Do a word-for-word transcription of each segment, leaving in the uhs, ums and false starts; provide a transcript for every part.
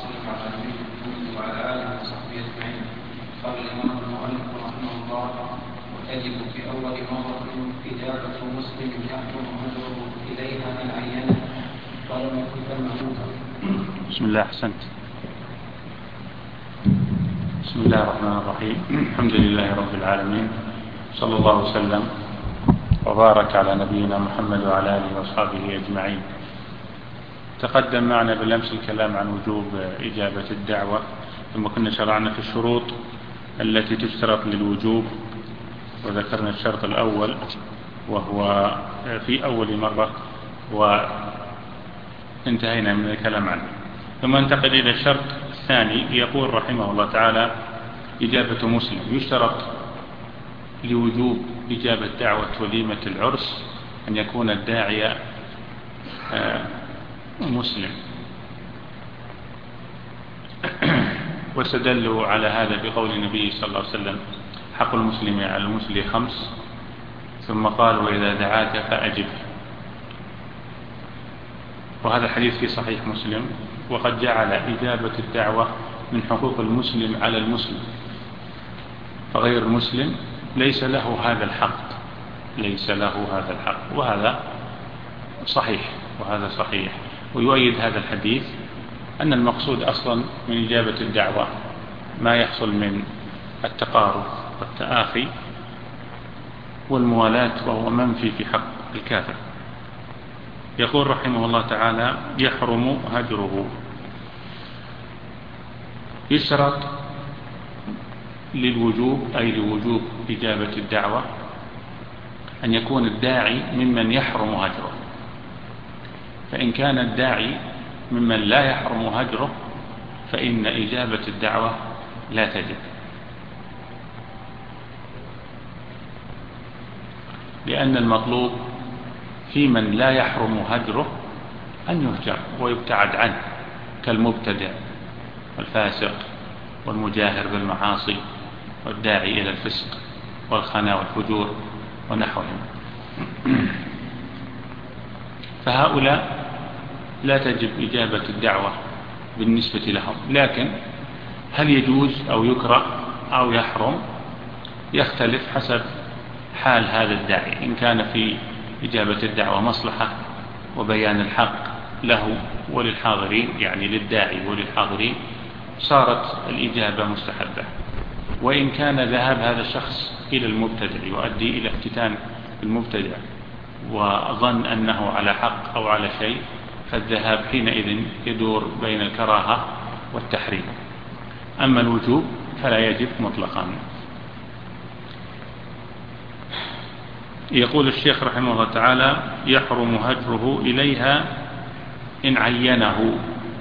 وسلم على نبينا محمد وعلى آله وصحبه أجمعين. قال الإمام المؤلف رحمه الله: وتجب في أول مرة إجابة مسلم يحكم أمره إليها من عينه ولم يكن ثم منكر. بسم الله. أحسنت. بسم الله الرحمن الرحيم. الحمد لله رب العالمين، صلى الله وسلم وبارك على نبينا محمد وعلى آله وأصحابه أجمعين. تقدم معنا بالأمس الكلام عن وجوب إجابة الدعوة، ثم كنا شرعنا في الشروط التي تشترط للوجوب، وذكرنا الشرط الأول وهو في أول مرة وانتهينا من الكلام عنه. ثم انتقل إلى الشرط الثاني. يقول رحمه الله تعالى: إجابة مسلم. يشترط لوجوب إجابة دعوة وليمة العرس أن يكون الداعية مسلم. واستدلوا على هذا بقول النبي صلى الله عليه وسلم: حق المسلم على المسلم خمس، ثم قال: وإذا دعاك فأجب. وهذا الحديث في صحيح مسلم. وقد جعل إجابة الدعوة من حقوق المسلم على المسلم، فغير المسلم ليس له هذا الحق، ليس له هذا الحق. وهذا صحيح، وهذا صحيح. ويؤيد هذا الحديث أن المقصود أصلا من إجابة الدعوة ما يحصل من التقارب والتآخي والموالاة، وهو منفي في حق الكافر. يقول رحمه الله تعالى: يحرم هجره. يشترط للوجوب أي لوجوب إجابة الدعوة أن يكون الداعي ممن يحرم هجره. فإن كان الداعي ممن لا يحرم هجره فإن إجابة الدعوة لا تجب، لأن المطلوب في من لا يحرم هجره أن يهجر ويبتعد عنه، كالمبتدع والفاسق والمجاهر بالمعاصي والداعي إلى الفسق والخنا والفجور ونحوهم. فهؤلاء لا تجب إجابة الدعوة بالنسبة لهم. لكن هل يجوز أو يكره أو يحرم يختلف حسب حال هذا الداعي. إن كان في إجابة الدعوة مصلحة وبيان الحق له وللحاضرين، يعني للداعي وللحاضرين، صارت الإجابة مستحبة. وإن كان ذهاب هذا الشخص إلى المبتدع يؤدي إلى افتتان المبتدع وظن أنه على حق أو على شيء، فالذهاب حينئذ يدور بين الكراهة والتحريم. أما الوجوب فلا يجب مطلقا. يقول الشيخ رحمه الله تعالى: يحرم هجره إليها إن عينه.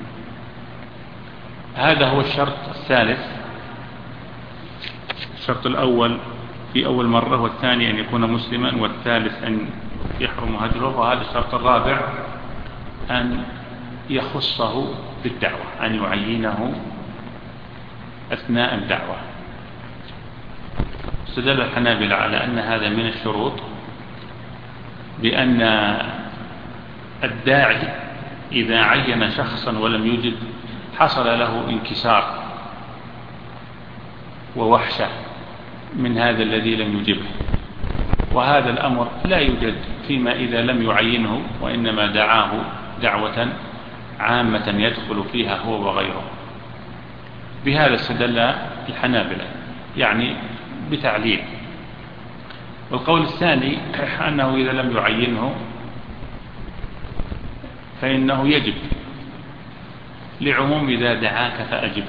هذا هو الشرط الثالث. الشرط الأول في أول مرة، والثاني أن يكون مسلما، والثالث أن يحرم هجره. وهذا الشرط الرابع أن يخصه بالدعوة، أن يعينه أثناء الدعوة. استدل الحنابلة على أن هذا من الشروط بأن الداعي إذا عين شخصا ولم يجد حصل له انكسار ووحشة من هذا الذي لم يجبه. وهذا الأمر لا يوجد فيما إذا لم يعينه وإنما دعاه دعوة عامة يدخل فيها هو وغيره. بهذا استدل الحنابلة، يعني بتعليل. والقول الثاني أنه إذا لم يعينه فإنه يجب، لعموم إذا دعاك فأجب.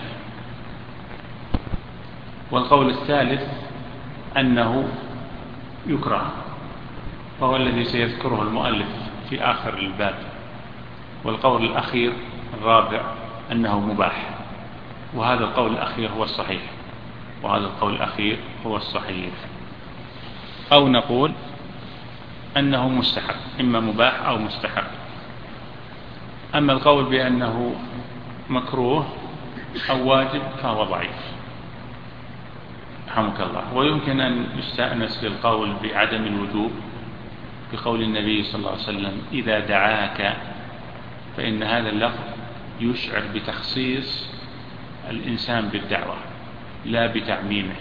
والقول الثالث أنه يكره، وهو الذي سيذكره المؤلف في آخر الباب. والقول الأخير الرابع أنه مباح، وهذا القول الأخير هو الصحيح، وهذا القول الأخير هو الصحيح. أو نقول أنه مستحب، إما مباح أو مستحب. أما القول بأنه مكروه أو واجب فهو ضعيف، رحمك الله. ويمكن أن يستأنس للقول بعدم الوجوب بقول النبي صلى الله عليه وسلم: إذا دعاك، فإن هذا اللفظ يشعر بتخصيص الإنسان بالدعوة لا بتعميمه،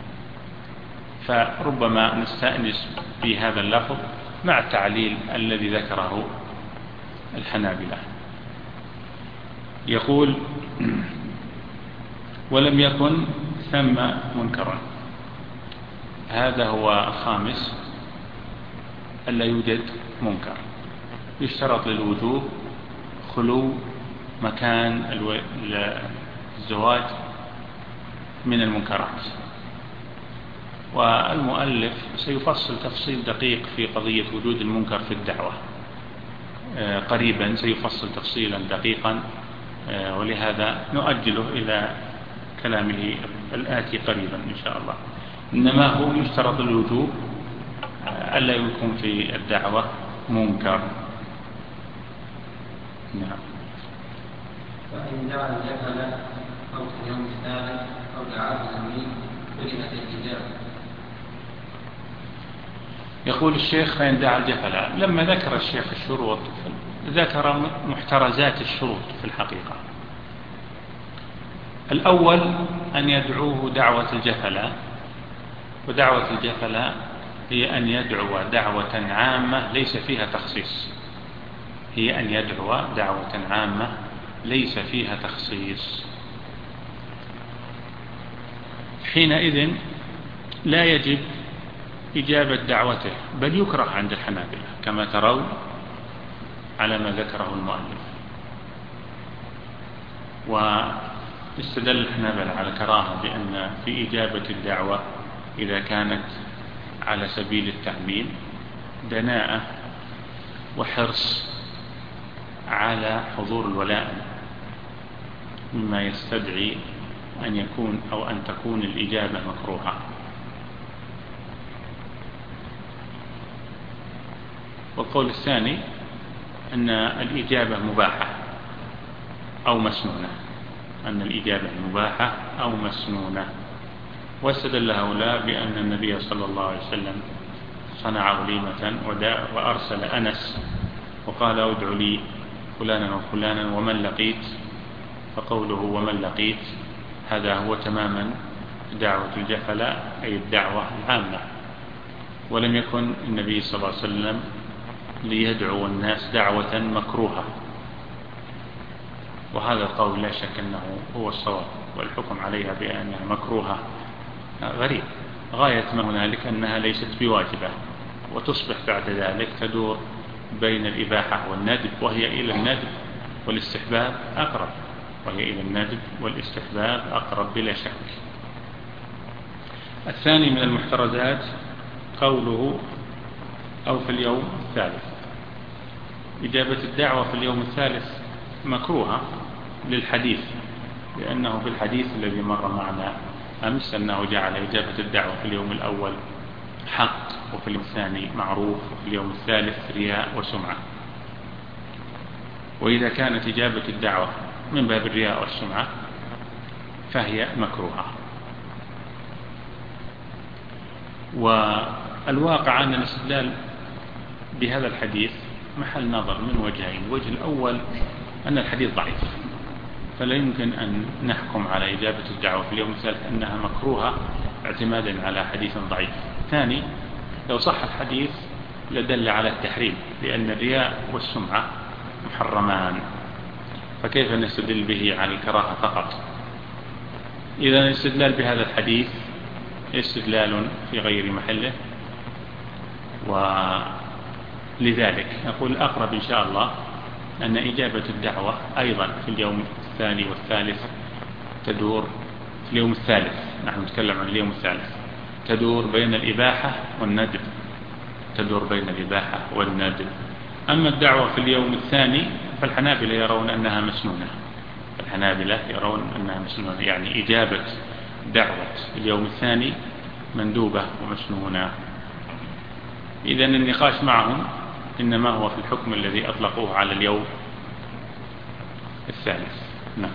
فربما نستأنس بهذا اللفظ مع التعليل الذي ذكره الحنابلة. يقول: ولم يكن ثم منكرا. هذا هو الخامس، ألا يوجد منكر. يشترط للوجوب خلو مكان الزواج من المنكرات. والمؤلف سيفصل تفصيل دقيق في قضية وجود المنكر في الدعوة قريبا، سيفصل تفصيلا دقيقا، ولهذا نؤجله إلى كلامه الآتي قريبا إن شاء الله. إنما هو يشترط الوجوب ألا يكون في الدعوة منكر. نعم. فإن دعا الجهل أو في اليوم الثالث أو دعا الأمين كلمة الإجابة. يقول الشيخ: فإن دعا الجهل. لما ذكر الشيخ الشروط ذكر محترزات الشروط في الحقيقة. الأول أن يدعوه دعوة الجهل، ودعوة الجهل هي أن يدعو دعوة عامة ليس فيها تخصيص، هي أن يدعو دعوة عامة ليس فيها تخصيص. حينئذ لا يجب إجابة دعوته، بل يكره عند الحنابلة كما ترون على ما ذكره المؤلف. واستدل الحنابلة على كراهة بأن في إجابة الدعوة إذا كانت على سبيل التعميم دناءة وحرص على حضور الولائم، مما يستدعي أن يكون أو أن تكون الإجابة مكروهة. والقول الثاني أن الإجابة مباحة أو مسنونة، أن الإجابة مباحة أو مسنونة. واستدل هؤلاء بأن النبي صلى الله عليه وسلم صنع وليمة وأرسل أنس وقال: ادع لي فلانا وفلانا ومن لقيت، فقوله ومن لقيت هذا هو تماما دعوة الجهلاء، أي الدعوة العامة. ولم يكن النبي صلى الله عليه وسلم ليدعو الناس دعوة مكروهة، وهذا القول لا شك أنه هو الصواب، والحكم عليها بأنها مكروهة غريب. غاية ما هنالك أنها ليست بواجبة، وتصبح بعد ذلك تدور بين الإباحة والندب، وهي إلى الندب والاستحباب أقرب، وهي إلى الندب والاستحباب أقرب بلا شك. الثاني من المحترزات قوله أو في اليوم الثالث. إجابة الدعوة في اليوم الثالث مكروهة للحديث، لأنه في الحديث الذي مر معنا أمس أنه جعل إجابة الدعوة في اليوم الأول حق، وفي اليوم الثاني معروف، وفي اليوم الثالث رياء وسمعة. وإذا كانت إجابة الدعوة من باب الرياء والسمعة فهي مكروهة. والواقع أن الاستدلال بهذا الحديث محل نظر من وجهين. الوجه الأول أن الحديث ضعيف، فلا يمكن أن نحكم على إجابة الدعوة في اليوم الثالث أنها مكروهة اعتمادا على حديث ضعيف. ثاني، لو صح الحديث لدل على التحريم، لأن الرياء والسمعة محرمان، فكيف نستدل به على الكراهة فقط؟ إذا الاستدلال بهذا الحديث استدلال في غير محله، ولذلك نقول الأقرب إن شاء الله أن إجابة الدعوة أيضا في اليوم الثاني والثالث تدور في اليوم الثالث، نحن نتكلم عن اليوم الثالث، تدور بين الإباحة والندب، تدور بين الإباحة والندب. أما الدعوة في اليوم الثاني فالحنابلة يرون أنها مسنونة، الحنابلة يرون أنها مسنونة، يعني إجابة دعوة اليوم الثاني مندوبة ومسنونة. إذن النقاش معهم إنما هو في الحكم الذي أطلقوه على اليوم الثالث. نعم.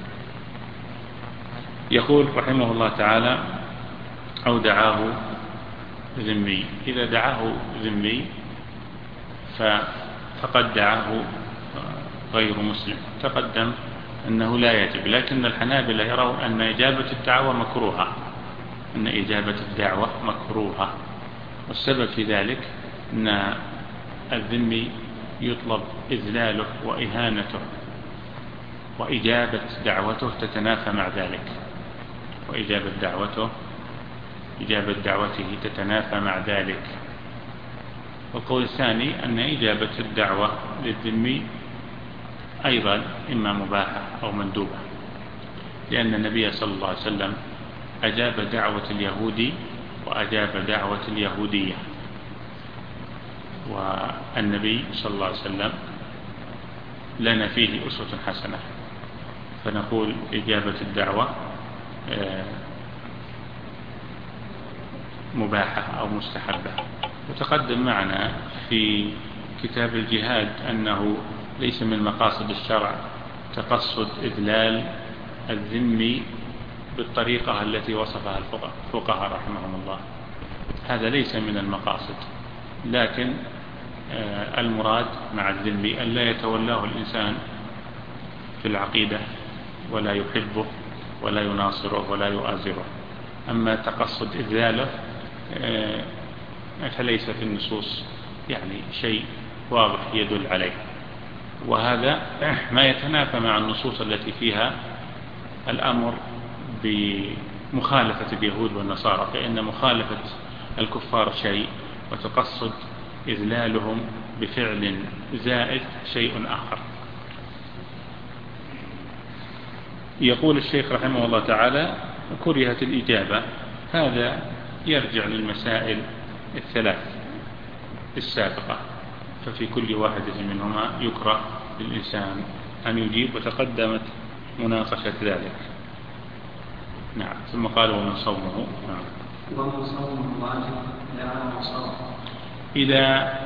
يقول رحمه الله تعالى: أو دعاه ذمي. إذا دعاه ذمي فقد دعاه غير مسلم. تقدم أنه لا يجب، لكن الحنابلة يرون أن إجابة الدعوة مكروهة، أن إجابة الدعوة مكروهة. والسبب في ذلك أن الذمي يطلب إذلاله وإهانته، وإجابة دعوته تتنافى مع ذلك، وإجابة دعوته إجابة دعوته تتنافى مع ذلك. والقول الثاني أن إجابة الدعوة للذمي أيضا إما مباحة أو مندوبة، لأن النبي صلى الله عليه وسلم أجاب دعوة اليهودي وأجاب دعوة اليهودية، والنبي صلى الله عليه وسلم لنا فيه أسوة حسنة، فنقول إجابة الدعوة مباحة أو مستحبة. وتقدم معنا في كتاب الجهاد أنه ليس من مقاصد الشرع تقصد إذلال الذمي بالطريقة التي وصفها الفقهاء رحمهم الله، هذا ليس من المقاصد، لكن المراد مع الذمي أن لا يتولاه الإنسان في العقيدة ولا يحبه ولا يناصره ولا يؤازره. أما تقصد إذلاله فليس في النصوص يعني شيء واضح يدل عليه، وهذا ما يتنافى مع النصوص التي فيها الأمر بمخالفة اليهود والنصارى، فإن مخالفة الكفار شيء، وتقصد إذلالهم بفعل زائد شيء آخر. يقول الشيخ رحمه الله تعالى: كرهت الإجابة. هذا يرجع للمسائل الثلاث السابقة، ففي كل واحدة منهما يكره للإنسان أن يجيب، وتقدمت مناقشة ذلك. نعم. ثم قال: ومن صومه. نعم. ومن صومه واجب لا مصاب. إذا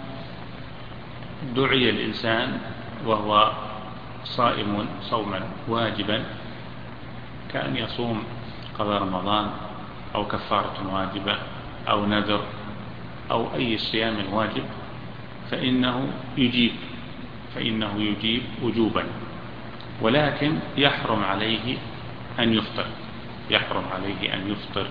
دعي الإنسان وهو صائم صوما واجبا كأن يصوم قضاء رمضان أو كفارة واجبة أو نذر أو أي صيام واجب، فإنه يجيب فإنه يجيب وجوبا، ولكن يحرم عليه أن يفطر يحرم عليه أن يفطر.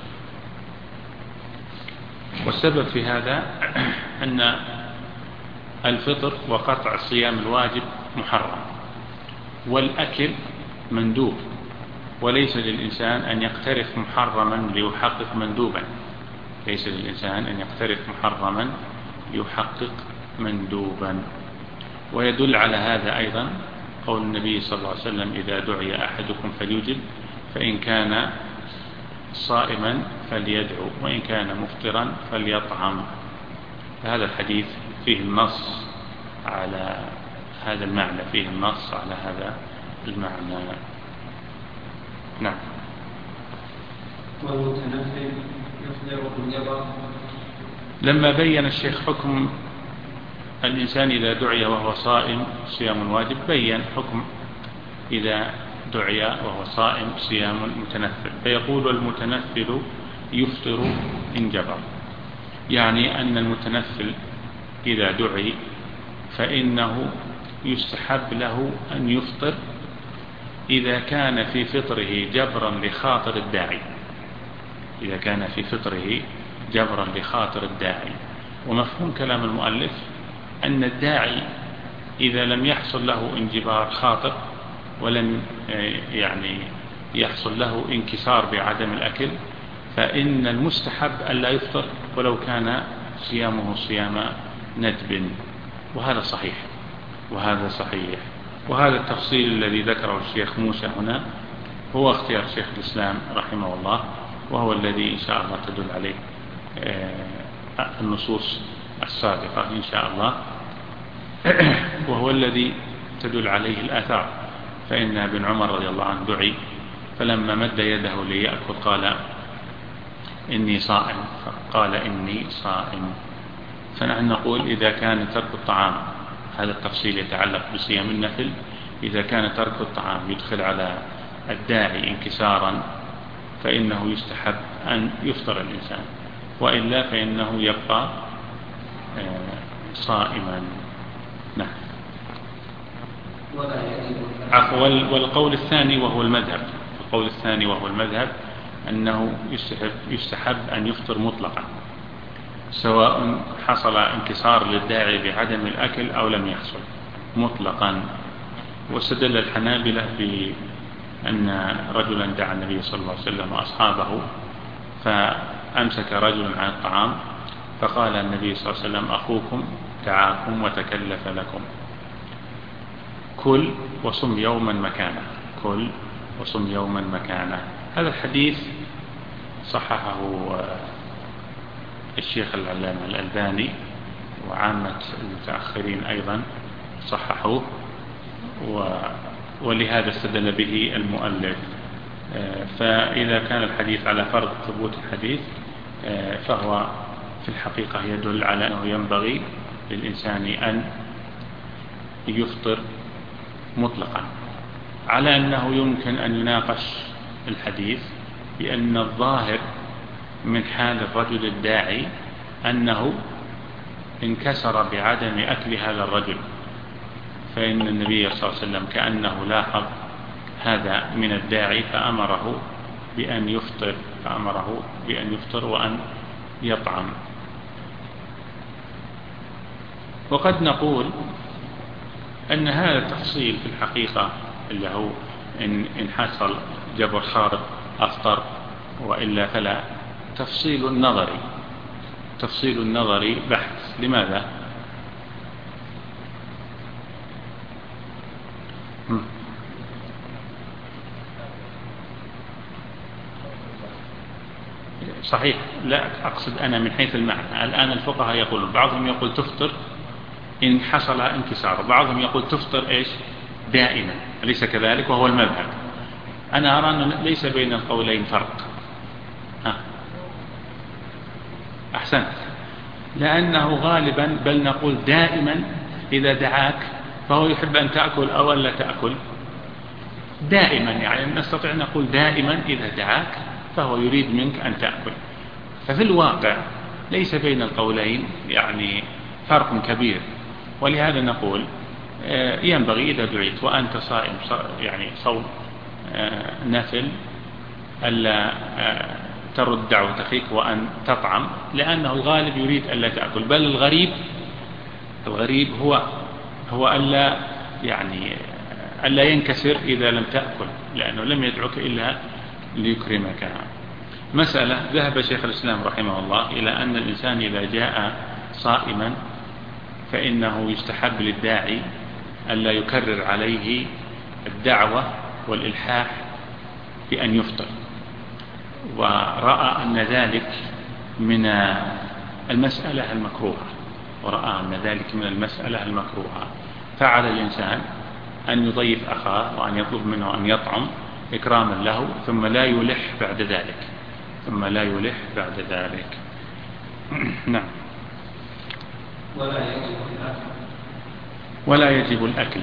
والسبب في هذا أن الفطر وقطع الصيام الواجب محرم، والأكل مندوب، وليس للإنسان أن يقترف محرما ليحقق مندوبا ليس للإنسان أن يقترف محرما ليحقق مندوبا. ويدل على هذا أيضا قول النبي صلى الله عليه وسلم: إذا دعي أحدكم فليجب، فإن كان صائما فليدعو، وإن كان مفطرا فليطعم. هذا الحديث فيه النص على هذا المعنى فيه النص على هذا المعنى. نعم. والمتنفل يفطر بالجبر. لما بين الشيخ حكم الإنسان إذا دعي وهو صائم صيام واجب، بين حكم إذا دعي وهو صائم صيام متنفل، فيقول: المتنفل يفطر إن جبر، يعني أن المتنفل إذا دعي فإنه يستحب له أن يفطر إذا كان في فطره جبرا لخاطر الداعي إذا كان في فطره جبرا لخاطر الداعي. ومفهوم كلام المؤلف أن الداعي إذا لم يحصل له انجبار خاطر ولم يعني يحصل له انكسار بعدم الأكل، فإن المستحب ألا يفطر ولو كان صيامه صيام ندب. وهذا صحيح وهذا صحيح وهذا التفصيل الذي ذكره الشيخ موسى هنا هو اختيار شيخ الإسلام رحمه الله، وهو الذي إن شاء الله تدل عليه النصوص السابقة إن شاء الله، وهو الذي تدل عليه الآثار. فإن ابن عمر رضي الله عنه دعي فلما مد يده ليأكل قال: إني صائم، فقال: إني صائم. فنحن نقول إذا كان ترك الطعام، هذا التفصيل يتعلق بصيام النفل، إذا كان ترك الطعام يدخل على الداعي انكسارا فإنه يستحب أن يفطر الإنسان، وإلا فإنه يبقى صائما. نعم. عفوا. والقول الثاني وهو المذهب القول الثاني وهو المذهب أنه يستحب, يستحب أن يفطر مطلقا سواء حصل انكسار للداعي بعدم الأكل أو لم يحصل مطلقا. واستدل الحنابلة بأن رجلا دعا النبي صلى الله عليه وسلم وأصحابه فأمسك رجل عن الطعام فقال النبي صلى الله عليه وسلم أخوكم دعاكم وتكلف لكم كل وصم يوما مكانه كل وصم يوما مكانه. هذا الحديث صححه الشيخ العلامة الألباني وعامة المتأخرين أيضا صححوه ولهذا استدل به المؤلف. فإذا كان الحديث على فرض ثبوت الحديث فهو في الحقيقة يدل على أنه ينبغي للإنسان أن يفطر مطلقا، على أنه يمكن أن يناقش الحديث بأن الظاهر من حال الرجل الداعي أنه انكسر بعدم أكل هذا الرجل، فإن النبي صلى الله عليه وسلم كأنه لاحظ هذا من الداعي فأمره بأن يفطر فأمره بأن يفطر وأن يطعم. وقد نقول أن هذا التفصيل في الحقيقة اللي هو إن, إن حصل جبر خارق أفطر وإلا فلا تفصيل النظري تفصيل النظري بحث. لماذا؟ صحيح، لا أقصد أنا من حيث المعنى. الآن الفقهاء يقولون بعضهم يقول تفطر إن حصل انكسار، بعضهم يقول تفطر إيش دائما، أليس كذلك؟ وهو المذهب. أنا أرى أن ليس بين القولين فرق. ها. أحسنت، لأنه غالبا بل نقول دائما إذا دعاك فهو يحب أن تأكل أو لا تأكل دائما، يعني نستطيع نقول دائما إذا دعاك فهو يريد منك أن تأكل. ففي الواقع ليس بين القولين يعني فرق كبير، ولهذا نقول ينبغي إذا دعيت وأنت صائم يعني صوم نفل ألا ترد دعوة أخيك وأن تطعم، لأنه الغالب يريد ألا تأكل، بل الغريب الغريب هو هو ألا يعني ألا ينكسر إذا لم تأكل، لأنه لم يدعوك إلا ليكرمك. مسألة ذهب شيخ الإسلام رحمه الله إلى أن الإنسان إذا جاء صائما فإنه يستحب للداعي ألا يكرر عليه الدعوة والإلحاح بأن يفطر، ورأى أن ذلك من المسألة المكروهة ورأى أن ذلك من المسألة المكروهة فعلى الإنسان أن يضيف أخاه وأن يطلب منه أن يطعم إكراما له، ثم لا يلح بعد ذلك ثم لا يلح بعد ذلك. نعم. ولا يجب الأكل ولا يجب الأكل.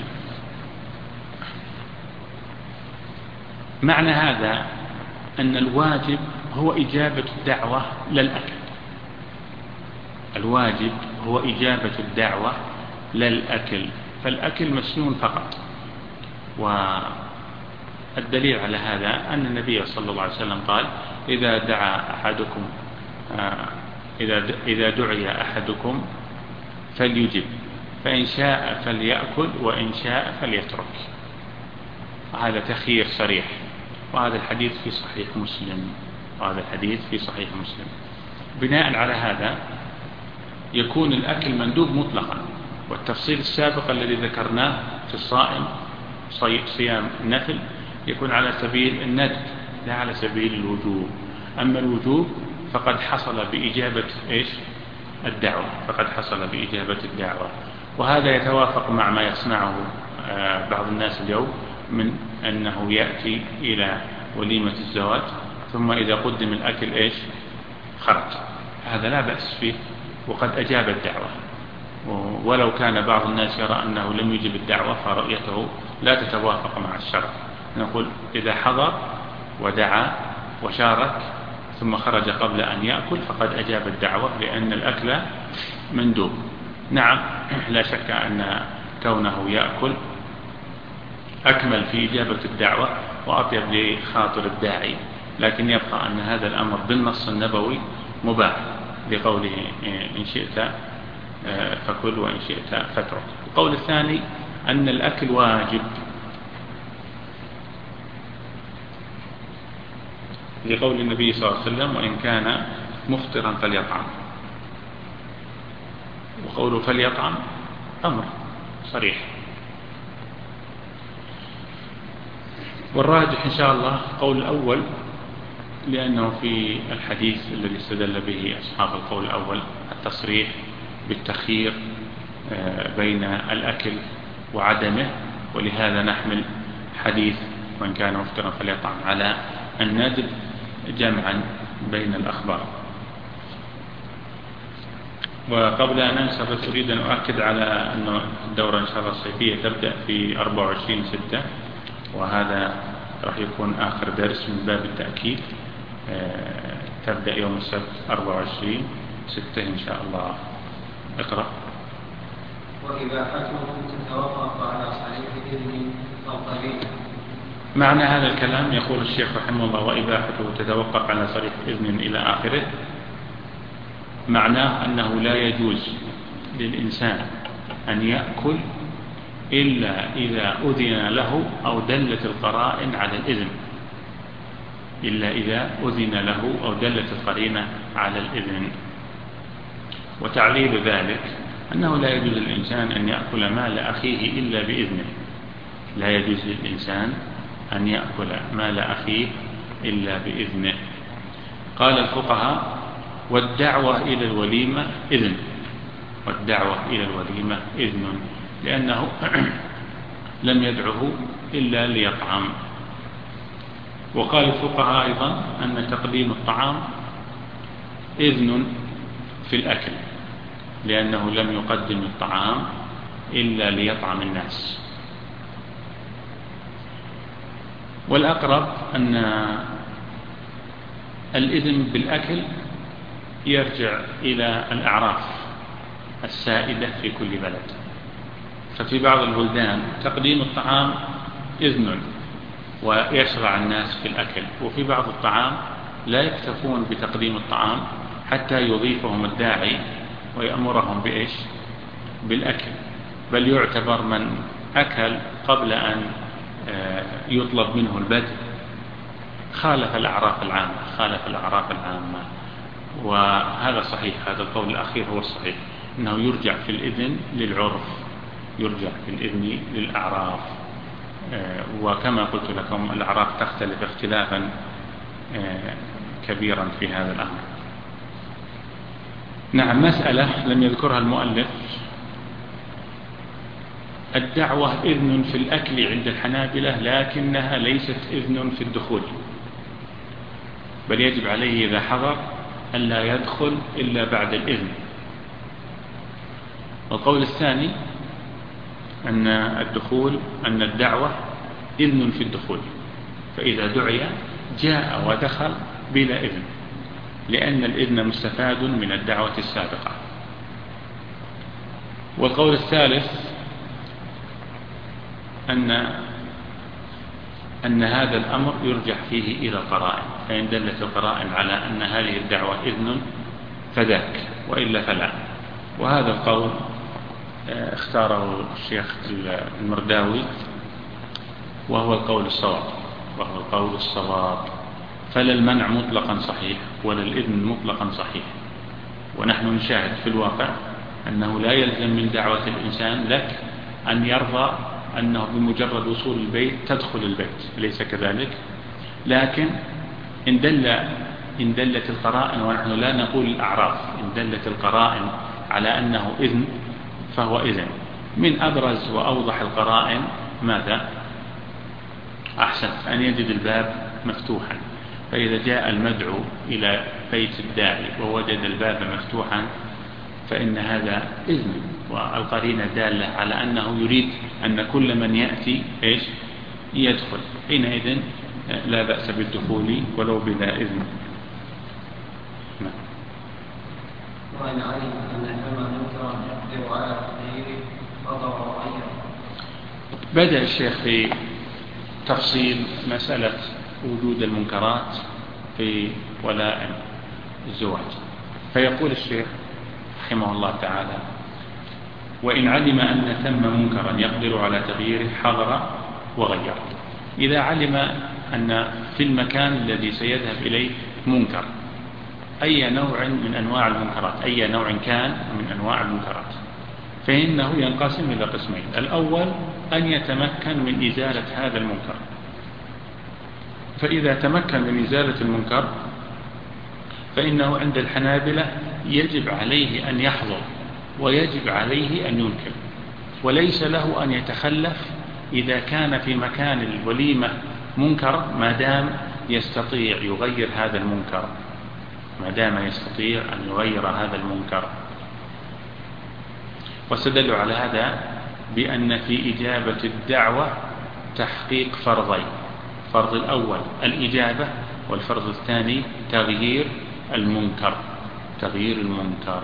معنى هذا أن الواجب هو إجابة الدعوة للأكل. الواجب هو إجابة الدعوة للأكل، فالأكل مسنون فقط. والدليل على هذا أن النبي صلى الله عليه وسلم قال إذا دعا أحدكم إذا إذا دعي أحدكم فليجب، فإن شاء فليأكل وإن شاء فليترك. هذا تخيير صريح، وهذا الحديث في صحيح مسلم وهذا الحديث في صحيح مسلم. بناء على هذا يكون الأكل مندوب مطلقا، والتفصيل السابق الذي ذكرناه في الصائم صيام النفل يكون على سبيل الندب لا على سبيل الوجوب. أما الوجوب فقد حصل بإجابة إيش الدعوة فقد حصل بإجابة الدعوة. وهذا يتوافق مع ما يصنعه بعض الناس اليوم من أنه يأتي إلى وليمة الزواج ثم إذا قدم الأكل إيش خرج. هذا لا بأس فيه وقد أجاب الدعوة، ولو كان بعض الناس يرى أنه لم يجب الدعوة فرؤيته لا تتوافق مع الشرع. نقول إذا حضر ودعا وشارك ثم خرج قبل أن يأكل فقد أجاب الدعوة، لأن الأكل مندوب. نعم، لا شك أن كونه يأكل أكمل في إجابة الدعوة وأطيب لخاطر الداعي، لكن يبقى أن هذا الأمر بالنص النبوي مباح لقوله إن شئت فكل وإن شئت فاترك. القول الثاني أن الأكل واجب لقول النبي صلى الله عليه وسلم وإن كان مفطرا فليطعم، وقوله فليطعم أمر صريح. والراجح إن شاء الله قول الأول، لأنه في الحديث الذي استدل به أصحاب القول الأول التصريح بالتخيير بين الأكل وعدمه، ولهذا نحمل حديث وإن كان مفطرا فليطعم على الندب جمعا بين الأخبار. وقبل أن أنصرف أريد أن أؤكد على أن الدورة إن شاء الله الصيفية تبدأ في أربعة وعشرين ستة، وهذا راح يكون آخر درس من باب التأكيد. تبدأ يوم السبت أربعة وعشرين ستة إن شاء الله. اقرأ. وإباحته تتوقف على صحيح إذن القرينة. معنى هذا الكلام يقول الشيخ رحمه الله وإباحته تتوقف على صريح إذن إلى آخره، معناه أنه لا يجوز للإنسان أن يأكل إلا إذا أذن له أو دلت القرائن على الإذن، إلا إذا أذن له أو دلت القرينة على الإذن. وتعليل ذلك أنه لا يجوز للإنسان أن يأكل مال أخيه إلا بإذنه، لا يجوز للإنسان أن يأكل مال أخيه إلا بإذنه. قال الفقهاء والدعوة إلى الوليمة إذن، والدعوة إلى الوليمة إذن، لأنه لم يدعه إلا ليطعم. وقال الفقهاء أيضا أن تقديم الطعام إذن في الأكل، لأنه لم يقدم الطعام إلا ليطعم الناس. والأقرب أن الإذن بالأكل يرجع إلى الأعراف السائدة في كل بلد. ففي بعض البلدان تقديم الطعام إذن ويشرع الناس في الأكل، وفي بعض الطعام لا يكتفون بتقديم الطعام حتى يضيفهم الداعي ويأمرهم بإيش؟ بالأكل، بل يعتبر من أكل قبل أن يطلب منه البدء خالف الأعراف العامة، خالف الأعراف العامة. وهذا صحيح، هذا القول الأخير هو الصحيح، أنه يرجع في الإذن للعرف، يرجع في الإذن للأعراف. وكما قلت لكم الأعراف تختلف اختلافا كبيرا في هذا الأمر. نعم، مسألة لم يذكرها المؤلف: الدعوة إذن في الأكل عند الحنابلة، لكنها ليست إذن في الدخول، بل يجب عليه إذا حضر أن لا يدخل إلا بعد الإذن. والقول الثاني أن الدخول أن الدعوة إذن في الدخول، فإذا دعي جاء ودخل بلا إذن، لأن الإذن مستفاد من الدعوة السابقة. والقول الثالث أن أن هذا الأمر يرجع فيه إلى القرائن، فإن دلت القرائن على أن هذه الدعوة إذن فذاك، وإلا فلا. وهذا القول اختاره الشيخ المرداوي، وهو القول الصواب، وهو القول الصواب. فلا المنع مطلقا صحيح ولا الإذن مطلقا صحيح. ونحن نشاهد في الواقع أنه لا يلزم من دعوة الإنسان لك أن يرضى أنه بمجرد وصول البيت تدخل البيت، ليس كذلك. لكن إن دل إن دلت القرائن، ونحن لا نقول الأعراف، إن دلت القرائن على أنه إذن فهو إذن. من أبرز وأوضح القرائن ماذا؟ أحسن أن يجد الباب مفتوحا، فإذا جاء المدعو إلى بيت الداعي ووجد الباب مفتوحا فإن هذا إذن، والقرينة دالة على أنه يريد أن كل من يأتي إيش؟ يدخل. حينئذ لا بأس بالدخول ولو بلا إذن. وأن علم أن كما نكر يقدر على تغيير فضل وغيره. بدأ الشيخ في تفصيل مسألة وجود المنكرات في ولائم الزواج. فيقول الشيخ رحمه الله تعالى: وإن علم أن ثم منكرا يقدر على تغييره حضر وغير. إذا علم أن في المكان الذي سيذهب إليه منكر، أي نوع من أنواع المنكرات، أي نوع كان من أنواع المنكرات، فإنه ينقسم إلى قسمين: الأول أن يتمكن من إزالة هذا المنكر، فإذا تمكن من إزالة المنكر فإنه عند الحنابلة يجب عليه أن يحضر ويجب عليه أن ينكر، وليس له أن يتخلف إذا كان في مكان الوليمة منكر، ما دام يستطيع يغير هذا المنكر، ما دام يستطيع أن يغير هذا المنكر. واستدلوا على هذا بأن في إجابة الدعوة تحقيق فرضين: الفرض الأول الإجابة، والفرض الثاني تغيير المنكر، تغيير المنكر.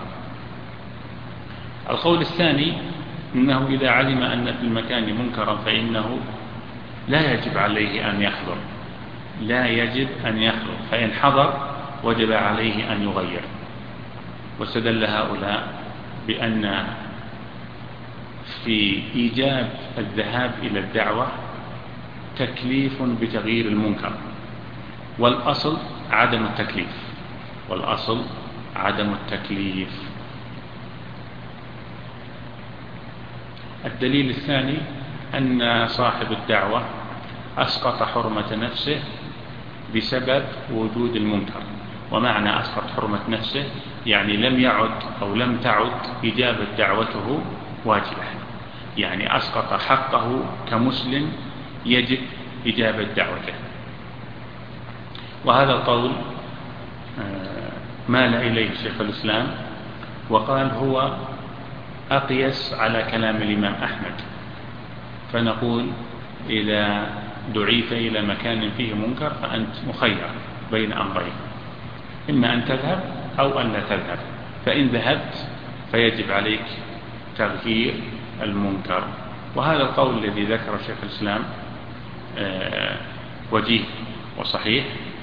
القول الثاني أنه إذا علم أن في المكان منكرا فإنه لا يجب عليه أن يحضر، لا يجب أن يحضر، فإن حضر وجب عليه أن يغير. واستدل هؤلاء بأن في إيجاب الذهاب إلى الدعوة تكليف بتغيير المنكر، والأصل عدم التكليف، والأصل عدم التكليف. الدليل الثاني أن صاحب الدعوة أسقط حرمة نفسه بسبب وجود المنكر. ومعنى أسقط حرمة نفسه يعني لم يعد أو لم تعد إجابة دعوته واجبة، يعني أسقط حقه كمسلم يجب إجابة دعوته. وهذا القول مال إليه شيخ الإسلام وقال هو أقيس على كلام الإمام أحمد. فنقول إذا دعيت إلى مكان فيه منكر فأنت مخير بين أمرين: إما أن تذهب أو أن لا تذهب. فإن ذهبت فيجب عليك تغيير المنكر. وهذا القول الذي ذكر شيخ الإسلام وجيه وصحيح،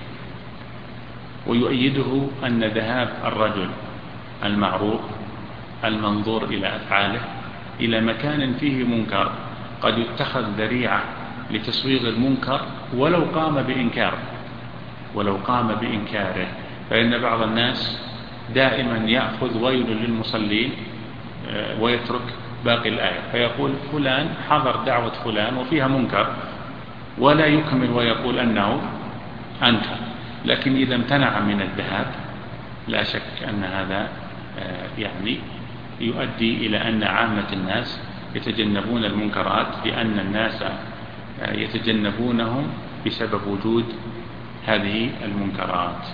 ويؤيده أن ذهاب الرجل المعروف المنظور إلى أفعاله إلى مكان فيه منكر قد يتخذ ذريعة لتسويغ المنكر ولو قام بإنكاره، ولو قام بإنكاره. فإن بعض الناس دائما يأخذ ويل للمصلين ويترك باقي الآية، فيقول فلان حضر دعوة فلان وفيها منكر، ولا يكمل ويقول أنه أنكر. لكن إذا امتنع من الذهاب لا شك أن هذا يعني يؤدي إلى أن عامة الناس يتجنبون المنكرات، لأن الناس يتجنبونهم بسبب وجود هذه المنكرات.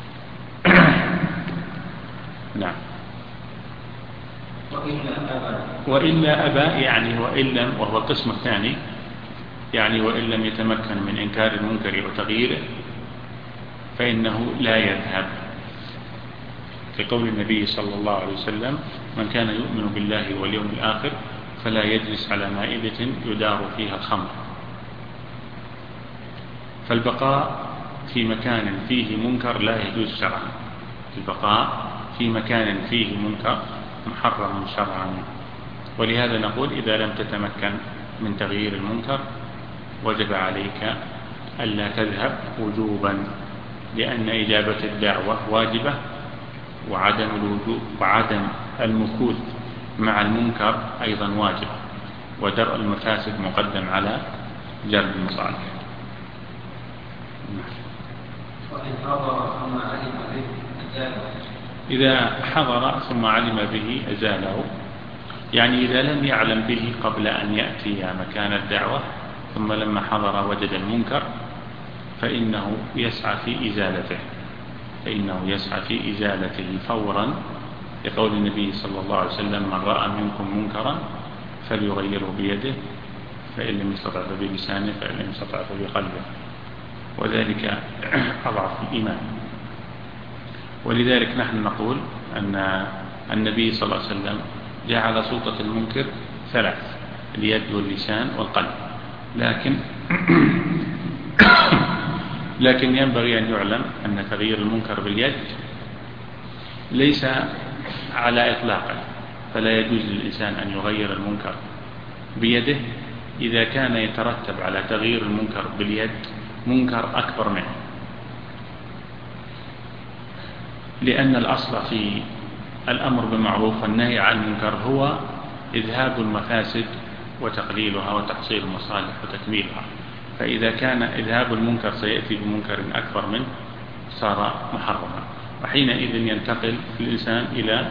نعم. وإلا أبى يعني وإن لم، وهو القسم الثاني، يعني وإن لم يتمكن من إنكار المنكر وتغييره فإنه لا يذهب، لقول النبي صلى الله عليه وسلم: من كان يؤمن بالله واليوم الآخر فلا يجلس على مائدة يدار فيها الخمر. فالبقاء في مكان فيه منكر لا يجوز شرعا، البقاء في مكان فيه منكر محرم شرعا. ولهذا نقول إذا لم تتمكن من تغيير المنكر وجب عليك ألا تذهب وجوبا، لأن إجابة الدعوة واجبة، وعدم الوجوب وعدم المكوث مع المنكر أيضا واجب، ودرء المفاسد مقدم على جلب المصالح. إذا حضر ثم علم به أزاله، يعني إذا لم يعلم به قبل أن يأتي مكان الدعوة ثم لما حضر وجد المنكر فإنه يسعى في إزالته، فإنه يسعى في إزالته فورا، لقول النبي صلى الله عليه وسلم: من رأى منكم منكرا فليغيره بيده، فإن لم يستطع فبلسانه، فإن لم يستطع فبقلبه، وذلك أضعف الإيمان. ولذلك نحن نقول أن النبي صلى الله عليه وسلم جعل سلطة المنكر ثلاث: اليد واللسان والقلب. لكن لكن ينبغي أن يعلم أن تغيير المنكر باليد ليس على إطلاقه، فلا يجوز للإنسان أن يغير المنكر بيده إذا كان يترتب على تغيير المنكر باليد منكر أكبر منه، لأن الأصل في الأمر بالمعروف والنهي عن المنكر هو إذهاب المفاسد وتقليلها وتحصيل المصالح وتكميلها. فإذا كان إذهاب المنكر سيأتي بمنكر أكبر منه صار محرما، وحينئذ ينتقل الإنسان إلى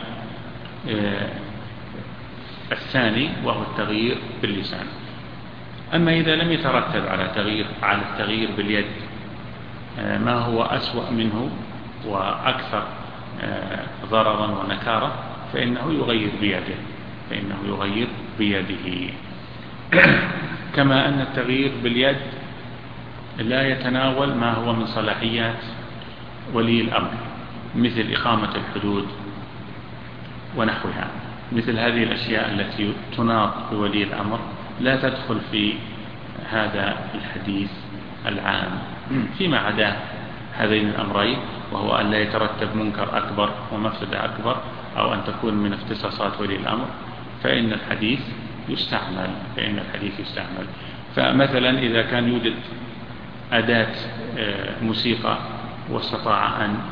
الثاني وهو التغيير باللسان. أما إذا لم يترتب على تغيير على التغيير باليد ما هو أسوأ منه وأكثر ضررا ونكارا فإنه يغير بيده فإنه يغير بيده كما أن التغيير باليد لا يتناول ما هو من صلاحيات ولي الأمر مثل إقامة الحدود ونحوها. مثل هذه الأشياء التي تناط بولي الأمر لا تدخل في هذا الحديث العام فيما عدا هذين الأمرين، وهو أن لا يترتب منكر أكبر ومفسدة أكبر أو أن تكون من اختصاصات ولي الأمر، فإن الحديث يستعمل فإن الحديث يستعمل فمثلا إذا كان يوجد أداة موسيقى واستطاع أن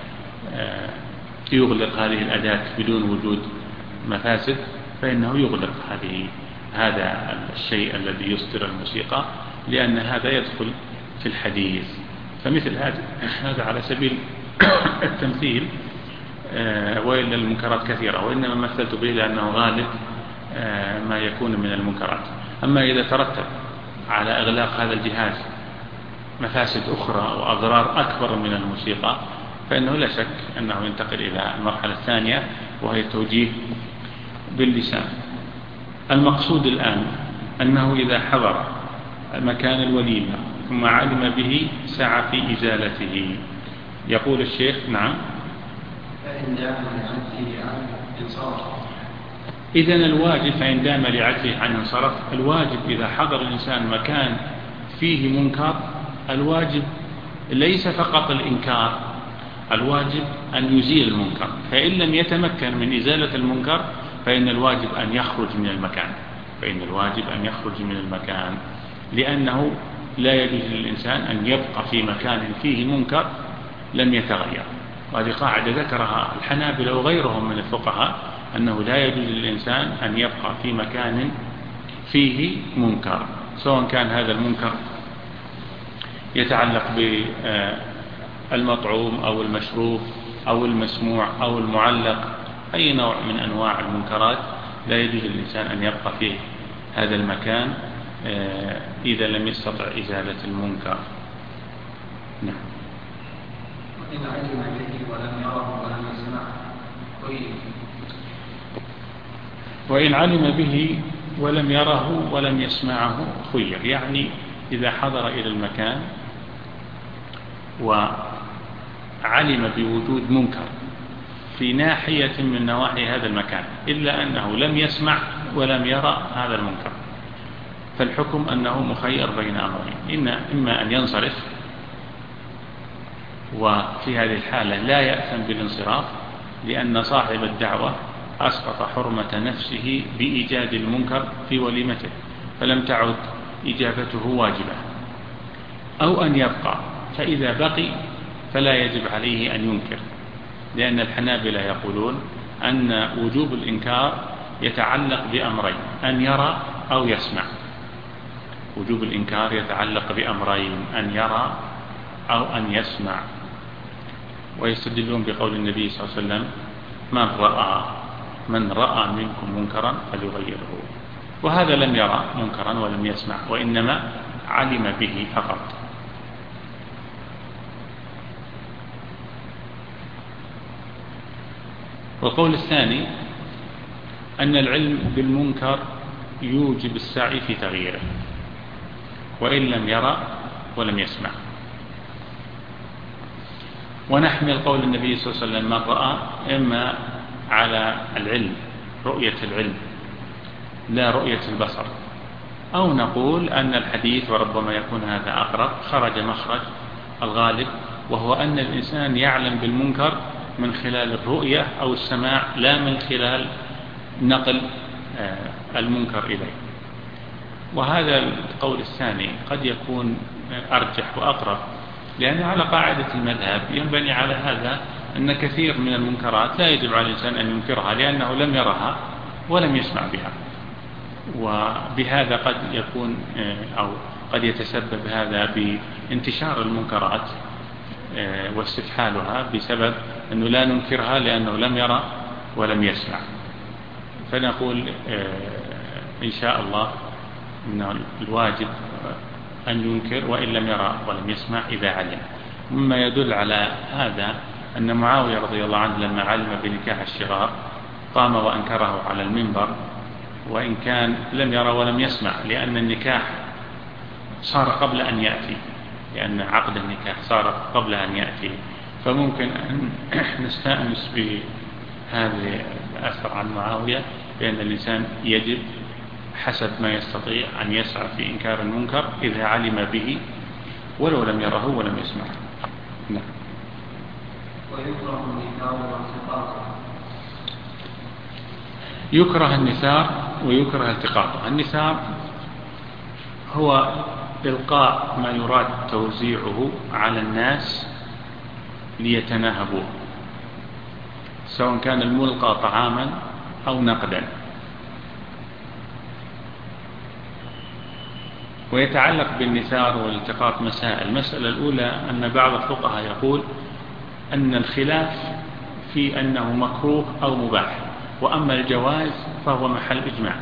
يغلق هذه الأداة بدون وجود مفاسد فإنه يغلق هذه هذا الشيء الذي يصدر الموسيقى، لأن هذا يدخل في الحديث. فمثل هذا هذا على سبيل التمثيل، وإلا المنكرات كثيرة، وإنما مثلت به لأنه غالب ما يكون من المنكرات. أما إذا ترتب على إغلاق هذا الجهاز مفاسد أخرى وأضرار أكبر من الموسيقى فإنه لا شك أنه ينتقل إلى المرحلة الثانية وهي التوجيه باللسان. المقصود الآن أنه إذا حضر مكان الوليمة ثم علم به سعى في إزالته. يقول الشيخ نعم فإن دام لعجزه عنه انصرف. إذن الواجب فإن دام لعجزه عنه انصرف. الواجب إذا حضر الإنسان مكان فيه منكر، الواجب ليس فقط الإنكار، الواجب أن يزيل المنكر، فإن لم يتمكن من إزالة المنكر فإن الواجب أن يخرج من المكان فإن الواجب أن يخرج من المكان لأنه لا يجوز للإنسان أن يبقى في مكان فيه منكر لم يتغير. وهذه قاعدة ذكرها الحنابلة وغيرهم من الفقهاء أنه لا يجوز للإنسان أن يبقى في مكان فيه منكر، سواء كان هذا المنكر يتعلق بالمطعوم أو المشروب أو المسموع أو المعلق، أي نوع من أنواع المنكرات لا يجوز للإنسان أن يبقى في هذا المكان إذا لم يستطع إزالة المنكر. نعم. وإن علم به ولم يره ولم يسمعه خير. وإن علم به ولم يره ولم يسمعه خير، يعني إذا حضر إلى المكان وعلم بوجود منكر في ناحية من نواحي هذا المكان إلا أنه لم يسمع ولم يرى هذا المنكر، فالحكم أنه مخير بين أمرين، إن إما أن ينصرف وفي هذه الحالة لا يأثم بالانصراف لأن صاحب الدعوة أسقط حرمة نفسه بإيجاد المنكر في وليمته فلم تعد إجابته واجبة، أو أن يبقى، فإذا بقي فلا يجب عليه أن ينكر، لأن الحنابلة يقولون أن وجوب الإنكار يتعلق بأمرين، أن يرى أو يسمع. وجوب الإنكار يتعلق بأمرين، أن يرى أو أن يسمع. ويستدلون بقول النبي صلى الله عليه وسلم من رأى من رأى منكم منكرا فليغيره، وهذا لم يرى منكرا ولم يسمع وإنما علم به فقط. والقول الثاني أن العلم بالمنكر يوجب السعي في تغييره وإن لم يرى ولم يسمع. ونحمل قول النبي صلى الله عليه وسلم من رأى إما على العلم، رؤية العلم لا رؤية البصر، أو نقول أن الحديث وربما يكون هذا أقرب خرج مخرج الغالب، وهو أن الإنسان يعلم بالمنكر من خلال الرؤية أو السماع، لا من خلال نقل المنكر إليه. وهذا القول الثاني قد يكون أرجح وأقرب، لأن على قاعدة المذهب ينبني على هذا أن كثير من المنكرات لا يجب على الإنسان أن ينكرها لأنه لم يرها ولم يسمع بها، وبهذا قد يكون أو قد يتسبب هذا بانتشار المنكرات واستفحالها بسبب أنه لا ننكرها لأنه لم يرى ولم يسمع. فنقول إن شاء الله أن الواجب أن ينكر وإن لم يرى ولم يسمع إذا علم. مما يدل على هذا أن معاوية رضي الله عنه لما علم بنكاح الشغار قام وأنكره على المنبر، وإن كان لم يرى ولم يسمع، لأن النكاح صار قبل أن يأتي، لأن عقد النكاح صار قبل أن يأتي. فممكن أن نستأنس بهذه الأثر عن معاوية، لأن الإنسان يجب حسب ما يستطيع أن يسعى في إنكار المنكر إذا علم به ولو لم يره ولم يسمعه. نعم. ويكره النثار والتقاطع. يكره النثار ويكره التقاطع. النثار هو إلقاء ما يراد توزيعه على الناس ليتناهبوه، سواء كان الملقى طعاما أو نقدا. ويتعلق بالنثار والالتقاط مسائل. المسألة الأولى أن بعض الفقهاء يقول أن الخلاف في أنه مكروه أو مباح، وأما الجواز فهو محل إجماع.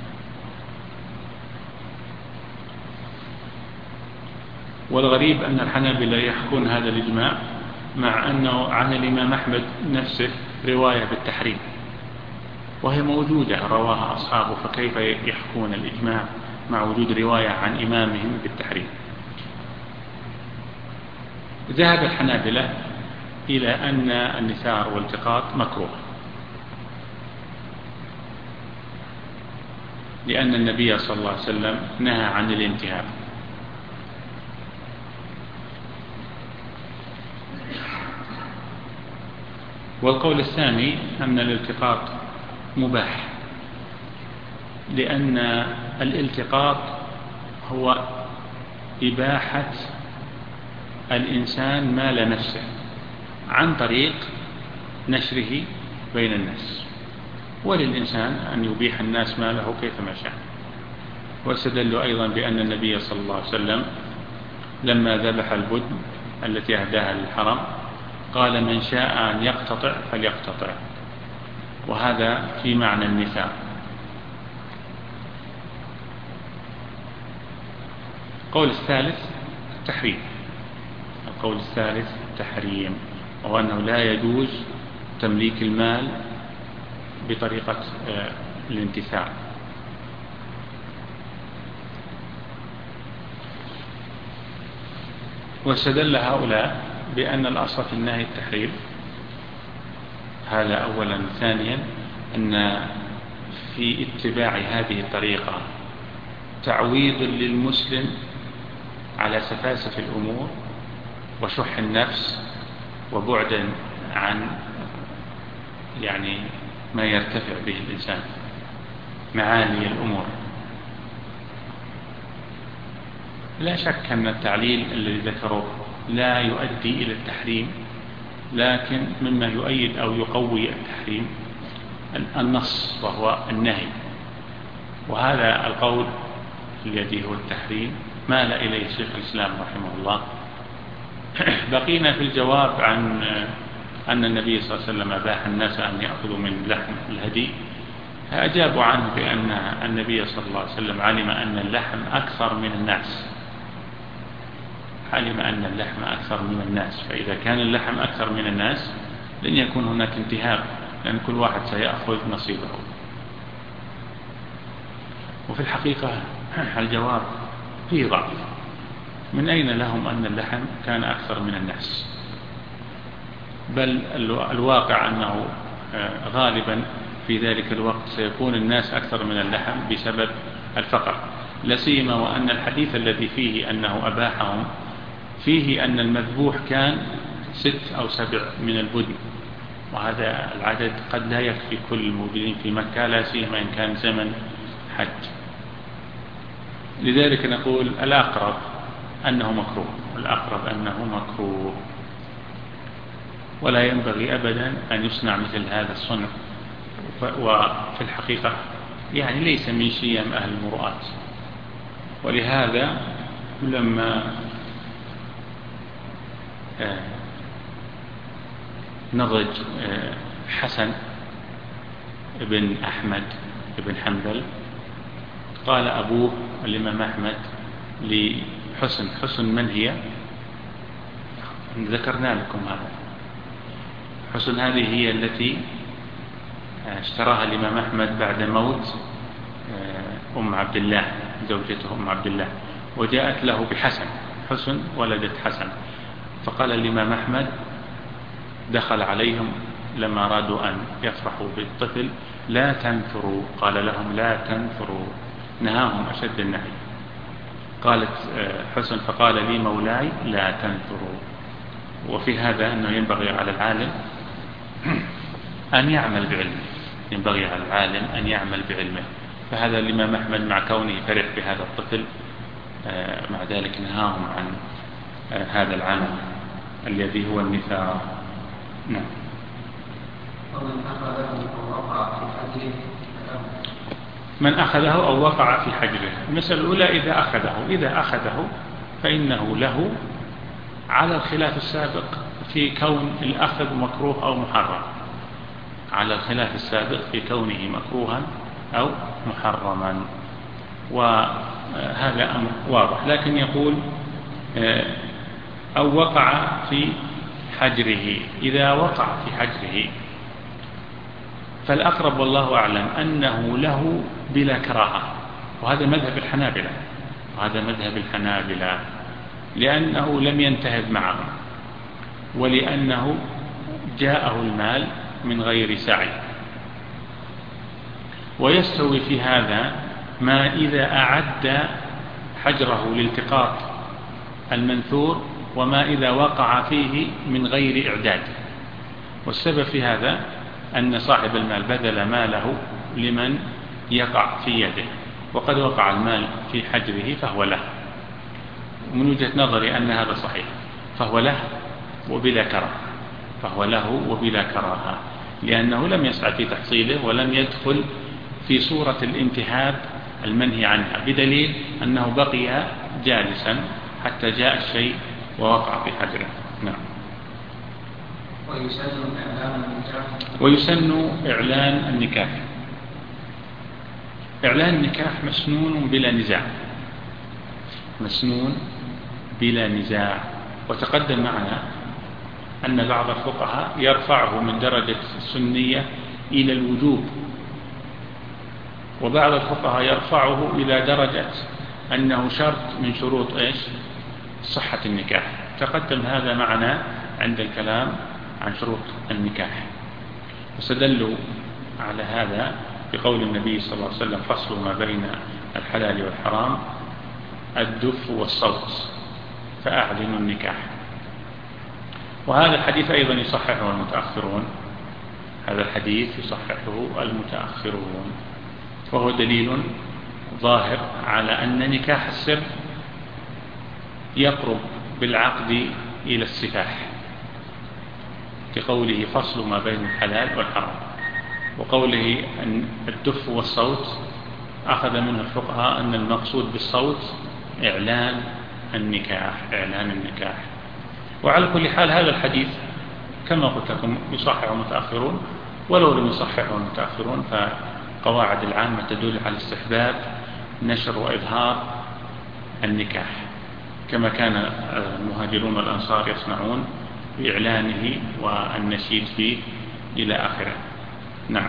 والغريب أن الحنابلة يحكون هذا الإجماع مع أنه عن الإمام أحمد نفسه رواية بالتحريم، وهي موجودة رواها أصحابه، فكيف يحكون الإجماع مع وجود رواية عن إمامهم بالتحريم؟ ذهب الحنابلة إلى أن النثار والالتقاط مكروه، لأن النبي صلى الله عليه وسلم نهى عن الانتهاب. والقول الثاني أن الالتقاط مباح، لأن الالتقاط هو إباحة الإنسان مال نفسه عن طريق نشره بين الناس، وللإنسان أن يبيح الناس ماله كيفما شاء. واستدلوا أيضا بأن النبي صلى الله عليه وسلم لما ذبح البدن التي أهداها للحرم قال من شاء أن يقتطع فليقتطع، وهذا في معنى النثار. القول الثالث التحريم. القول الثالث تحريم، وأنه لا يجوز تمليك المال بطريقة الانتثار. واستدل هؤلاء بأن الأصل في النهي التحريم، هذا أولا. ثانيا أن في اتباع هذه الطريقة تعويض للمسلم على سفاسف الأمور وشح النفس وبعدا عن يعني ما يرتفع به الإنسان معاني الأمور. لا شك أن التعليل الذي ذكره لا يؤدي إلى التحريم، لكن مما يؤيد أو يقوي التحريم النص وهو النهي، وهذا القول الذي هو التحريم مال إليه شيخ الإسلام رحمه الله. بقينا في الجواب عن أن النبي صلى الله عليه وسلم أباح الناس أن يأخذوا من لحم الهدي، فأجابوا عنه بأن النبي صلى الله عليه وسلم علم أن اللحم أكثر من الناس، علم أن اللحم أكثر من الناس، فإذا كان اللحم أكثر من الناس لن يكون هناك انتهاب، لأن كل واحد سيأخذ نصيبه. وفي الحقيقة الجواب فيه ضعف. من أين لهم أن اللحم كان أكثر من الناس؟ بل الواقع أنه غالبا في ذلك الوقت سيكون الناس أكثر من اللحم بسبب الفقر، لا سيما وأن الحديث الذي فيه أنه أباحهم فيه أن المذبوح كان ست أو سبع من البدن، وهذا العدد قد لا يكفي كل الموجودين في مكة، لا سيما إن كان زمن حج. لذلك نقول الأقرب أنه مكروه، الأقرب أنه مكروه، ولا ينبغي أبدا أن يصنع مثل هذا الصنع. وفي الحقيقة يعني ليس من شيم أهل المروءات. ولهذا لما نضج حسن بن أحمد بن حنبل قال أبوه الإمام أحمد لحسن، حسن من هي؟ ذكرنا لكم هذا. حسن هذه هي التي اشتراها الإمام أحمد بعد موت أم عبد الله، زوجته أم عبد الله، وجاءت له بحسن، حسن ولدت حسن. فقال الإمام أحمد دخل عليهم لما أرادوا أن يفرحوا بالطفل: لا تنفروا، قال لهم لا تنفروا، نهاهم أشد النهي. قالت حسن: فقال لي مولاي لا تنفروا. وفي هذا أنه ينبغي على العالم أن يعمل بعلمه، ينبغي على العالم أن يعمل بعلمه. فهذا الإمام أحمد مع كونه فرح بهذا الطفل، مع ذلك نهاهم عن هذا العمل الذي هو النثار. نعم. من أخذه أو وقع في حجره. المسألة الأولى إذا أخذه، إذا أخذه فإنه له على الخلاف السابق في كون الأخذ مكروه أو محرم، على الخلاف السابق في كونه مكروها أو محرما، وهذا أمر واضح. لكن يقول أو وقع في حجره. إذا وقع في حجره فالأقرب والله أعلم أنه له بلا كراهة، وهذا مذهب الحنابلة، وهذا مذهب الحنابلة لأنه لم ينتهب معهم، ولأنه جاءه المال من غير سعي. ويستوي في هذا ما إذا أعد حجره لالتقاط المنثور، وما إذا وقع فيه من غير إعداد. والسبب في هذا أن صاحب المال بذل ماله لمن يقع في يده، وقد وقع المال في حجره فهو له. ومن وجهة نظري أن هذا صحيح، فهو له وبلا كراهة، فهو له وبلا كراهة، لأنه لم يسعى في تحصيله ولم يدخل في صورة الانتهاب المنهي عنها، بدليل أنه بقي جالسا حتى جاء الشيء ووقع في حجره. نعم. ويسن إعلان النكاح. ويسن إعلان النكاح. إعلان النكاح مسنون بلا نزاع، مسنون بلا نزاع. وتقدم معنا أن بعض الفقهاء يرفعه من درجة السنية إلى الوجوب، وبعض الفقهاء يرفعه إلى درجة أنه شرط من شروط إيش؟ صحة النكاح. تقدم هذا معنا عند الكلام عن شروط النكاح، واستدلوا على هذا بقول النبي صلى الله عليه وسلم: فصل ما بين الحلال والحرام الدف والصوت فأعلنوا النكاح. وهذا الحديث أيضا يصححه المتأخرون، هذا الحديث يصححه المتأخرون، وهو دليل ظاهر على أن نكاح السر يقرب بالعقد إلى السفاح، كقوله فصل ما بين الحلال والحرام، وقوله أن الدف والصوت أخذ منه الفقهاء أن المقصود بالصوت إعلان النكاح، إعلان النكاح. وعلى كل حال هذا الحديث كما قلت لكم يصححه المتأخرون، ولو لم يصححه المتأخرون فقواعد العامة تدل على استحباب نشر وإظهار النكاح، كما كان المهاجرون والأنصار يصنعون بإعلانه والنشيد فيه إلى آخره. نعم.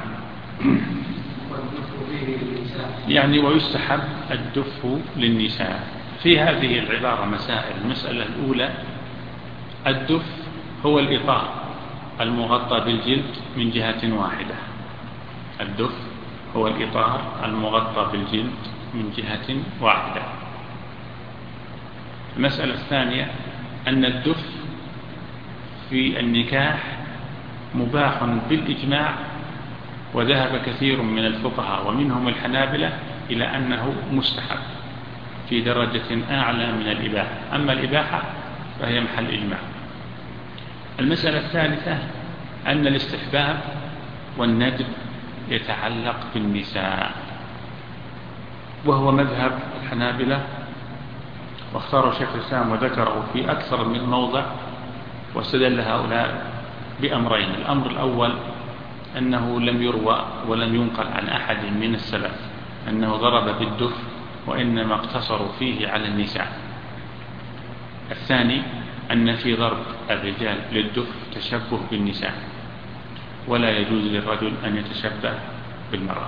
يعني ويستحب الدف للنساء. في هذه العبارة مسائل. المسألة الأولى: الدف هو الإطار المغطى بالجلد من جهة واحدة. الدف هو الإطار المغطى بالجلد من جهة واحدة. المسألة الثانية: أن الدف في النكاح مباح بالإجماع، وذهب كثير من الفقهاء ومنهم الحنابلة إلى أنه مستحب في درجة أعلى من الإباحة، أما الإباحة فهي محل إجماع. المسألة الثالثة أن الاستحباب والندب يتعلق بالنساء، وهو مذهب الحنابلة، واختاره شيخ الإسلام وذكره في أكثر من موضع، واستدل هؤلاء بأمرين. الأمر الأول أنه لم يروى ولم ينقل عن أحد من السلف أنه ضرب بالدف، وإنما اقتصروا فيه على النساء. الثاني أن في ضرب الرجال للدف تشبه بالنساء، ولا يجوز للرجل أن يتشبه بالمرأة.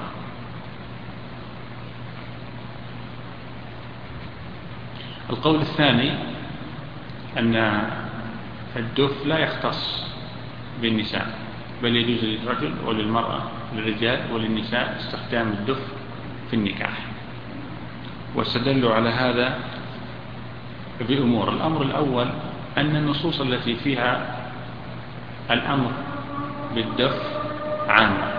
القول الثاني أن الدف لا يختص بالنساء، بل يجوز للرجل وللمرأة، للرجال وللنساء استخدام الدف في النكاح. واستدلوا على هذا بأمور. الأمر الأول أن النصوص التي فيها الأمر بالدف عامة،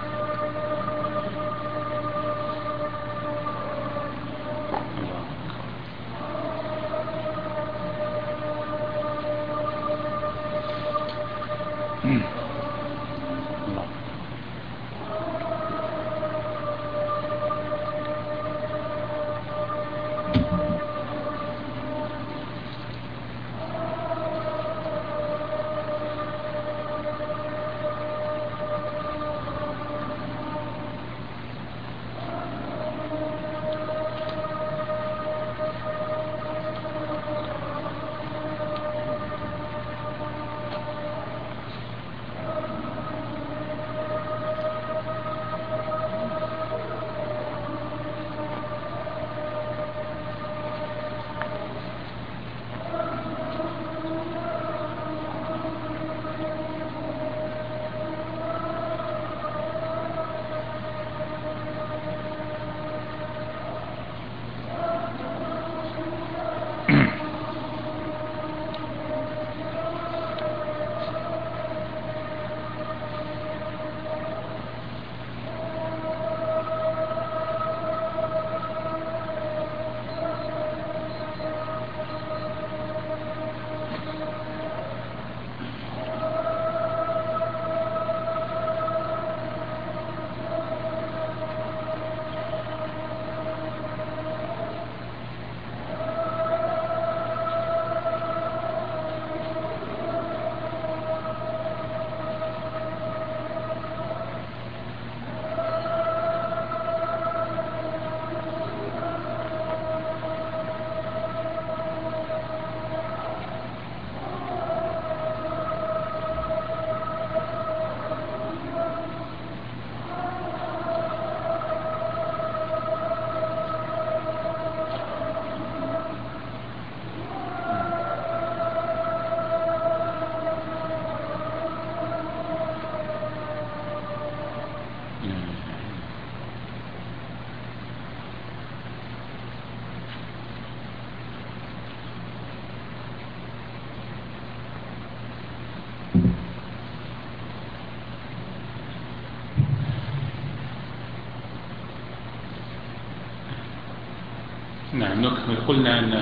نعم نكمل. قلنا أن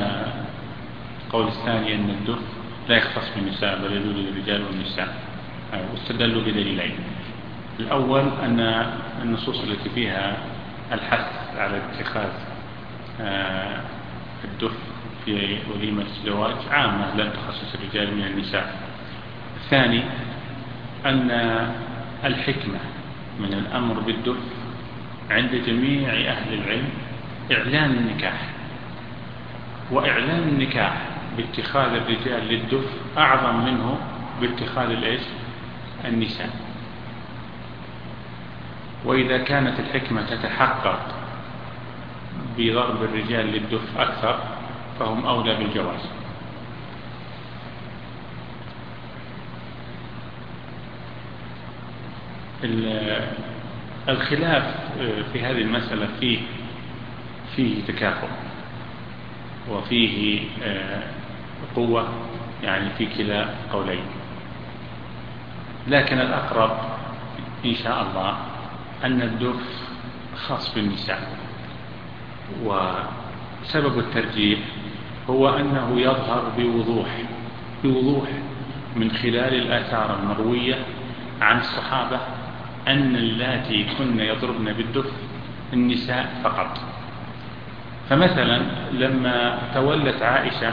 القول الثاني أن الدف لا يختص بالنساء بل يجوز للرجال والنساء، واستدلوا بدليلين. الأول أن النصوص التي فيها الحث على اتخاذ الدف في وليمة الزواج عامة لم تخصص الرجال من النساء. الثاني أن الحكمة من الأمر بالدف عند جميع أهل العلم إعلان النكاح، وإعلان النكاح باتخاذ الرجال للدف أعظم منه باتخاذ الإيش النساء. وإذا كانت الحكمة تتحقق بضرب الرجال للدف أكثر فهم أولى بالجواز. الخلاف في هذه المسألة فيه فيه تكافؤ وفيه قوة يعني في كلا قولين. لكن الأقرب إن شاء الله أن الدف خاص بالنساء، وسبب الترجيح هو أنه يظهر بوضوح بوضوح من خلال الآثار المروية عن الصحابة أن اللاتي كن يضربن بالدف النساء فقط. فمثلا لما تولت عائشة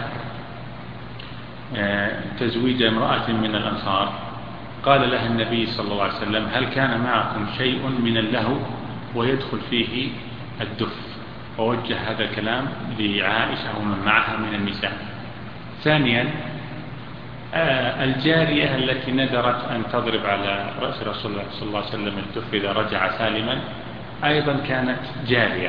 تزويج امرأة من الأنصار قال لها النبي صلى الله عليه وسلم: هل كان معكم شيء من اللهو ويدخل فيه الدف؟ ووجه هذا الكلام لعائشة ومن معها من النساء. ثانيا الجارية التي ندرت أن تضرب على رأس رسول الله صلى الله عليه وسلم الدف إذا رجع سالما أيضا كانت جارية.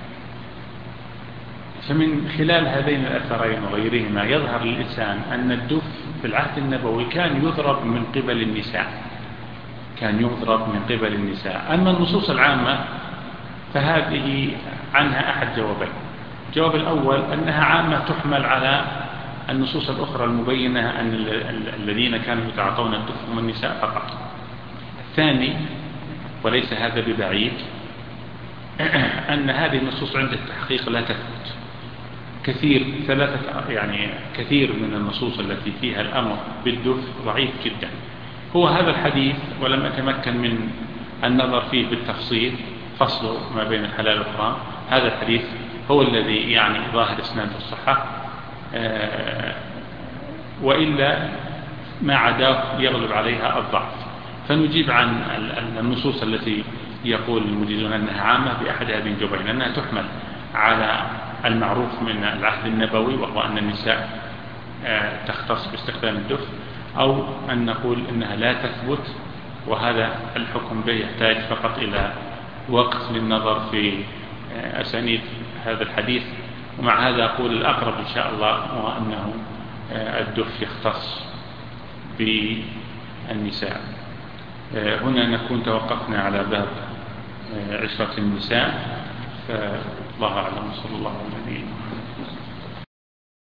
فمن خلال هذين الأثرين وغيرهما يظهر للإنسان أن الدف في العهد النبوي كان يضرب من قبل النساء كان يضرب من قبل النساء. أما النصوص العامة فهذه عنها أحد جوابين. الجواب الأول أنها عامة تحمل على النصوص الأخرى المبينة أن الذين كانوا يتعاطون الدف هم النساء فقط. الثاني وليس هذا ببعيد أن هذه النصوص عند التحقيق لا تثبت. كثير ثلاثة يعني كثير من النصوص التي فيها الأمر بالدف ضعيف جدا. هو هذا الحديث ولم أتمكن من النظر فيه بالتفصيل فصل ما بين الحلال والحرام. هذا الحديث هو الذي يعني ظاهر اسناد الصحة، وإلا ما عداه يغلب عليها الضعف. فنجيب عن النصوص التي يقول المجيزون أنها عامة بأحد هذين الجوابين، أنها تحمل على المعروف من العهد النبوي وهو أن النساء تختص باستخدام الدف، أو أن نقول أنها لا تثبت وهذا الحكم به يحتاج فقط إلى وقت للنظر في أسانيد هذا الحديث. ومع هذا أقول الأقرب إن شاء الله هو أنه الدف يختص بالنساء. هنا نكون توقفنا على باب عشرة النساء، فالله أعلم. صلى الله عليه وسلم.